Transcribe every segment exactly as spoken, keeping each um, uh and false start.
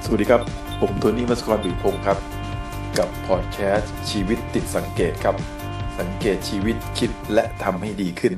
วัสดีครับผมโทนี่ มัสกร บิพงศ์ครับกับพอดแคสต์ชีวิตติดสังเกตครับสังเกตชีวิตคิดและทำให้ดีขึ้น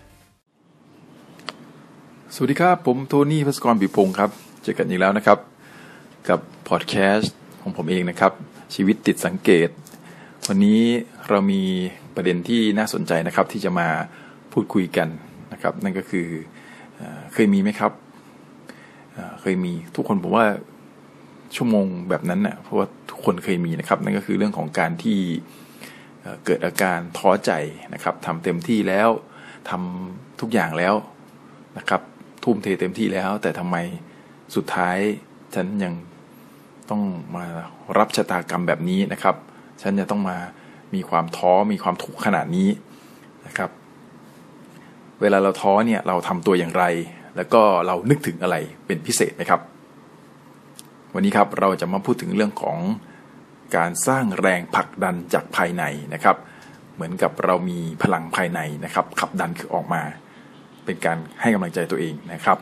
สวัสดีครับผมโทนี่ มัสกร บิพงศ์ครับเจอกันอีกแล้วนะครับกับพอดแคสต์ของผมเองนะครับชีวิตติดสังเกตวันนี้เรามีประเด็นที่น่าสนใจนะครับที่จะมาพูดคุยกันนะครับนั่นก็คือเคยมีไหมครับเคยมีทุกคนผมว่าชั่วโมงแบบนั้นน่ะเพราะว่าทุกคนเคยมีนะครับนั่นก็คือเรื่องของการที่เกิดอาการท้อใจนะครับทำเต็มที่แล้วทำทุกอย่างแล้วนะครับทุ่มเทเต็มที่แล้วแต่ทำไมสุดท้ายฉันยังต้องมารับชะตากรรมแบบนี้นะครับฉันจะต้องมามีความท้อมีความทุกข์ขนาดนี้นะครับเวลาเราท้อเนี่ยเราทำตัวอย่างไรแล้วก็เรานึกถึงอะไรเป็นพิเศษไหมครับวันนี้ครับเราจะมาพูดถึงเรื่องของการสร้างแรงผลักดันจากภายในนะครับเหมือนกับเรามีพลังภายในนะครับขับดันคือออกมาเป็นการให้กำลังใจตัวเองนะครับ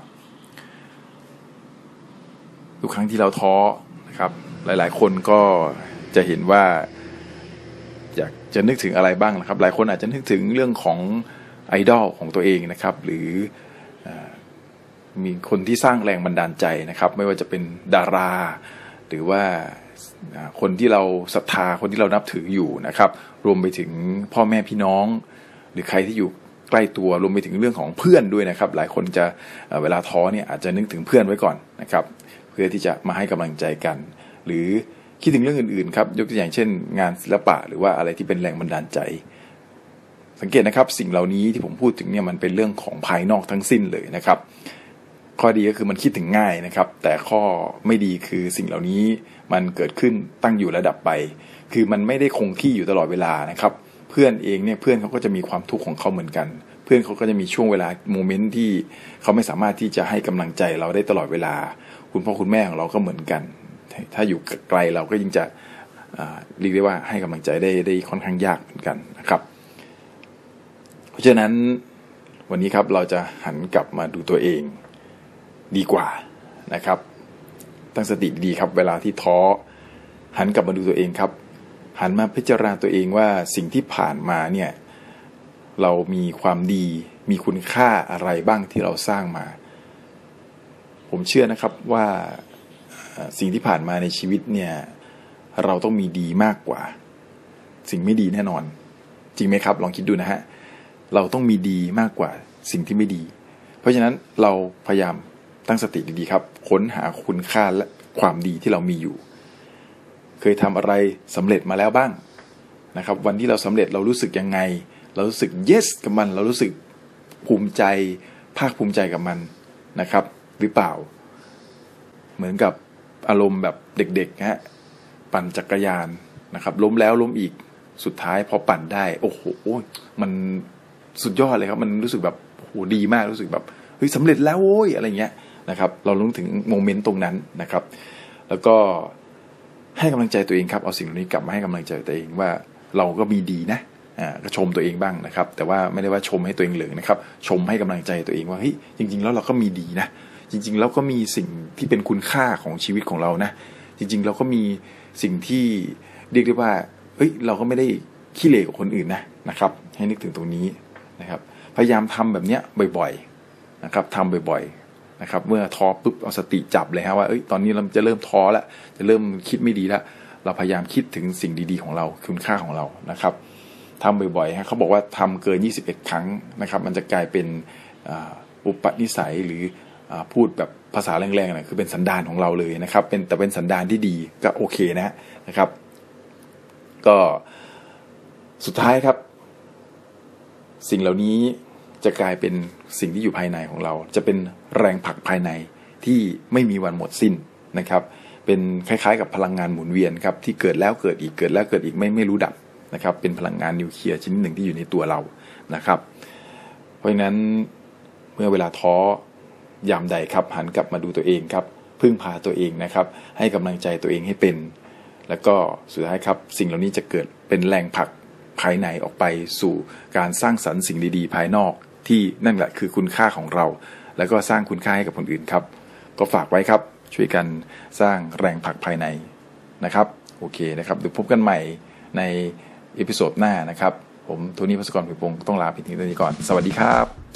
ทุกครั้งที่เราท้อนะครับหลายๆคนก็จะเห็นว่าอยากจะนึกถึงอะไรบ้างนะครับหลายคนอาจจะนึกถึงเรื่องของไอดอลของตัวเองนะครับหรือมีคนที่สร้างแรงบันดาลใจนะครับไม่ว่าจะเป็นดาราหรือว่าคนที่เราศรัทธาคนที่เรานับถืออยู่นะครับรวมไปถึงพ่อแม่พี่น้องหรือใครที่อยู่ใกล้ตัวรวมไปถึงเรื่องของเพื่อนด้วยนะครับหลายคนจะเวลาท้อเนี่ยอาจจะนึกถึงเพื่อนไว้ก่อนนะครับเพื่อที่จะมาให้กำลังใจกันหรือคิดถึงเรื่องอื่นๆครับยกตัวอย่างเช่นงานศิลปะหรือว่าอะไรที่เป็นแรงบันดาลใจสังเกตนะครับสิ่งเหล่านี้ที่ผมพูดถึงเนี่ยมันเป็นเรื่องของภายนอกทั้งสิ้นเลยนะครับข้อดีก็คือมันคิดถึงง่ายนะครับแต่ข้อไม่ดีคือสิ่งเหล่านี้มันเกิดขึ้นตั้งอยู่ระดับไปคือมันไม่ได้คงที่อยู่ตลอดเวลานะครับเพื่อนเองเนี่ยเพื่อนเขาก็จะมีความทุกข์ของเขาเหมือนกันเพื่อนเขาก็จะมีช่วงเวลาโมเมนต์ที่เขาไม่สามารถที่จะให้กำลังใจเราได้ตลอดเวลาคุณพ่อคุณแม่ของเราก็เหมือนกันถ้าอยู่ไกลเราก็ยิ่งจะเรียกได้ว่าให้กำลังใจได้ได้ค่อนข้างยากเหมือนกันนะครับเพราะฉะนั้นวันนี้ครับเราจะหันกลับมาดูตัวเองดีกว่านะครับตั้งสติดีครับเวลาที่ท้อหันกลับมาดูตัวเองครับหันมาพิจารณาตัวเองว่าสิ่งที่ผ่านมาเนี่ยเรามีความดีมีคุณค่าอะไรบ้างที่เราสร้างมาผมเชื่อนะครับว่าสิ่งที่ผ่านมาในชีวิตเนี่ยเราต้องมีดีมากกว่าสิ่งไม่ดีแน่นอนจริงไหมครับลองคิดดูนะฮะเราต้องมีดีมากกว่าสิ่งที่ไม่ดีเพราะฉะนั้นเราพยายามตั้งสติดีๆครับค้นหาคุณค่าและความดีที่เรามีอยู่เคยทำอะไรสำเร็จมาแล้วบ้างนะครับวันที่เราสำเร็จเรารู้สึกยังไงเรารู้สึก yes กับมันเรารู้สึกภูมิใจภาคภูมิใจกับมันนะครับหรือเปล่าเหมือนกับอารมณ์แบบเด็กๆฮะปั่นจักรยานนะครับล้มแล้วล้มอีกสุดท้ายพอปั่นได้โอ้โหมันสุดยอดเลยครับมันรู้สึกแบบโอ้โหดีมากรู้สึกแบบเฮ้ยสำเร็จแล้วโว้ยอะไรเงี้ยนะครับเรารู้ถึงโมเมนต์ตรงนั้นนะครับแล้วก็ให้กำลังใจตัวเองครับเอาสิ่งเหล่านี้กลับมาให้กำลังใจตัวเองว่าเราก็มีดีนะอ่าก็ชมตัวเองบ้างนะครับแต่ว่าไม่ได้ว่าชมให้ตัวเองเหลืองนะครับชมให้กำลังใจตัวเองว่าเฮ้ยจริงๆแล้วเราก็มีดีนะจริงๆแล้วก็มีสิ่งที่เป็นคุณค่าของชีวิตของเรานะจริงๆเราก็มีสิ่งที่เรียกได้ว่าเฮ้ยเราก็ไม่ได้ขี้เหร่กว่าคนอื่นนะนะครับให้นึกถึงตรงนี้นะครับพยายามทำแบบเนี้ยบ่อยๆนะครับทำบ่อยๆนะครับเมื่อท้อปุ๊บเอาสติจับเลยฮะว่าเอ้ยตอนนี้เราจะเริ่มท้อแล้วจะเริ่มคิดไม่ดีแล้วเราพยายามคิดถึงสิ่งดีๆของเราคุณค่าของเรานะครับทำบ่อยๆฮะเขาบอกว่าทำเกินยี่สิบเอ็ดครั้งนะครับมันจะกลายเป็นอุปนิสัยหรือพูดแบบภาษาแรงๆนะคือเป็นสันดานของเราเลยนะครับเป็นแต่เป็นสันดานที่ดีก็โอเคนะนะครับก็สุดท้ายครับสิ่งเหล่านี้จะกลายเป็นสิ่งที่อยู่ภายในของเราจะเป็นแรงผลักภายในที่ไม่มีวันหมดสิ้นนะครับเป็นคล้ายๆกับพลังงานหมุนเวียนครับที่เกิดแล้วเกิดอีกเกิดแล้วเกิดอีกไม่ไม่รู้ดับนะครับเป็นพลังงานนิวเคลียร์ชนิดหนึ่งที่อยู่ในตัวเรานะครับเพราะฉะนั้นเมื่อเวลาท้อยามใดครับหันกลับมาดูตัวเองครับพึ่งพาตัวเองนะครับให้กำลังใจตัวเองให้เป็นแล้วก็สุดท้ายครับสิ่งเหล่านี้จะเกิดเป็นแรงผลักภายในออกไปสู่การสร้างสรรค์สิ่งดีๆภายนอกที่นั่นแหละคือคุณค่าของเราแล้วก็สร้างคุณค่าให้กับคนอื่นครับก็ฝากไว้ครับช่วยกันสร้างแรงผลักภายในนะครับโอเคนะครับเดี๋ยวพบกันใหม่ในเอพิโซดหน้านะครับผมโทนี่ ภัสกร ผิวพงศ์ต้องลาไปถึงตรงนี้ก่อนสวัสดีครับ